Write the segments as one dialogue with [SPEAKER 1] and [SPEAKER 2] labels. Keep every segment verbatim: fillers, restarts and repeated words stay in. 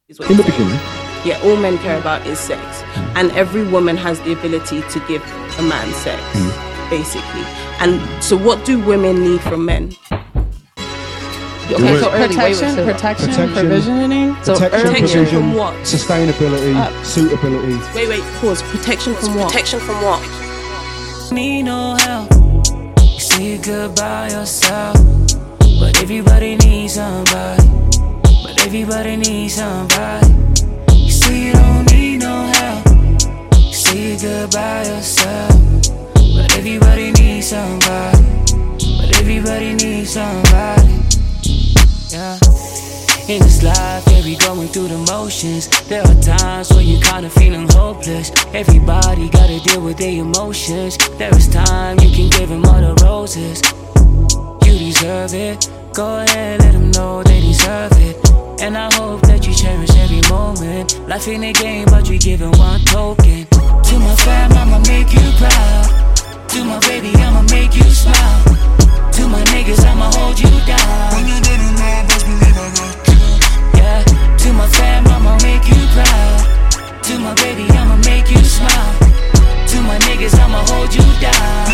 [SPEAKER 1] Is what
[SPEAKER 2] In the
[SPEAKER 1] you're saying.
[SPEAKER 2] beginning.
[SPEAKER 1] Yeah, all men care about is sex. And every woman has the ability to give a man sex,
[SPEAKER 2] Mm.
[SPEAKER 1] basically. And so what do women need from men?
[SPEAKER 3] Okay, so
[SPEAKER 2] Wait.
[SPEAKER 3] protection, protection,
[SPEAKER 2] Protection.
[SPEAKER 3] provisioning. So
[SPEAKER 2] Protection,
[SPEAKER 3] earlier-
[SPEAKER 1] Protection
[SPEAKER 2] provision,
[SPEAKER 1] from what?
[SPEAKER 2] sustainability,
[SPEAKER 3] Uh,
[SPEAKER 2] suitability.
[SPEAKER 1] Wait, wait, pause. Protection from what? Protection from what?
[SPEAKER 4] Need no help. You say you're good by yourself, but everybody needs somebody. But everybody needs somebody. You say you don't need no help. You say you're good by yourself, but everybody needs somebody. But everybody needs somebody. Yeah. In this life, yeah, we going through the motions. There are times when you're kinda feeling hopeless. Everybody gotta deal with their emotions. There is time, you can give them all the roses. You deserve it. Go ahead, let them know they deserve it. And I hope that you cherish every moment. Life ain't a game, but you're giving one token. To my fam, I'ma make you proud. To my baby, I'ma make you smile. To my niggas, I'ma hold you down. When you didn't know, best believe I got you. Yeah, to my fam, I'ma make you proud. To my baby, I'ma make you smile. To my niggas, I'ma hold you down.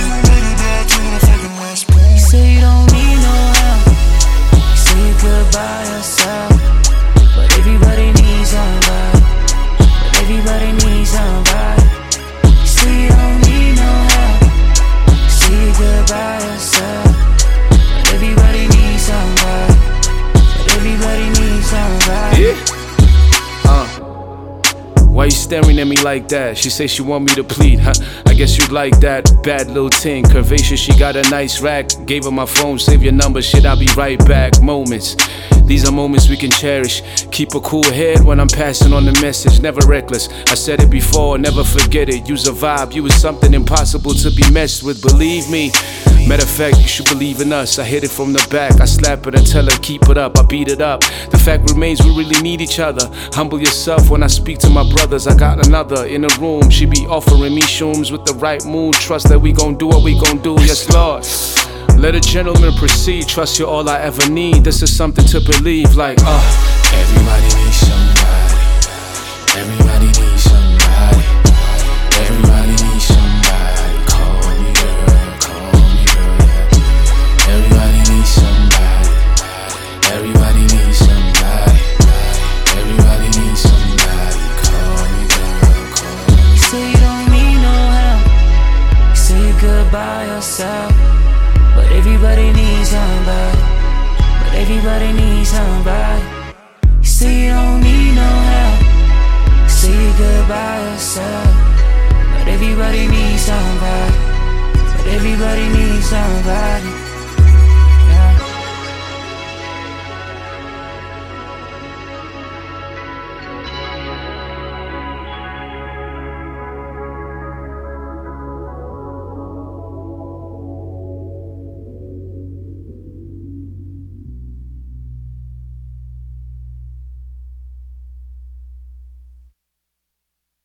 [SPEAKER 4] You say you don't need no help. You say you're good by yourself, but everybody needs somebody. But everybody needs somebody. You say you don't need no help. You say you're good by yourself, but everybody needs somebody. But everybody needs somebody.
[SPEAKER 5] Yeah. Uh. Why you staring at me like that? She say she want me to plead, huh? I guess you like that. Bad little ting, curvaceous, she got a nice rack. Gave her my phone, save your number, shit, I'll be right back. Moments, these are moments we can cherish. Keep a cool head when I'm passing on the message. Never reckless, I said it before, never forget it. Use a vibe, you was something impossible to be messed with, believe me. Matter of fact, you should believe in us. I hit it from the back, I slap it and tell her keep it up. I beat it up. The fact remains we really need each other. Humble yourself when I speak to my brothers. I got another in the room. She be offering me shrooms with the right mood. Trust that we gon' do what we gon' do. Yes, Lord. Let a gentleman proceed. Trust you're all I ever need. This is something to believe. Like, uh.
[SPEAKER 4] Everybody needs somebody. Everybody needs somebody. Everybody needs somebody. Call me girl, call me girl. Everybody needs somebody. Everybody needs somebody. Everybody needs somebody. Call me girl, call me. You say you don't need no help. You say you're good by yourself, but everybody needs somebody. But everybody needs somebody. You say you don't need no help. You say you're good by yourself, but everybody needs somebody. But everybody needs somebody.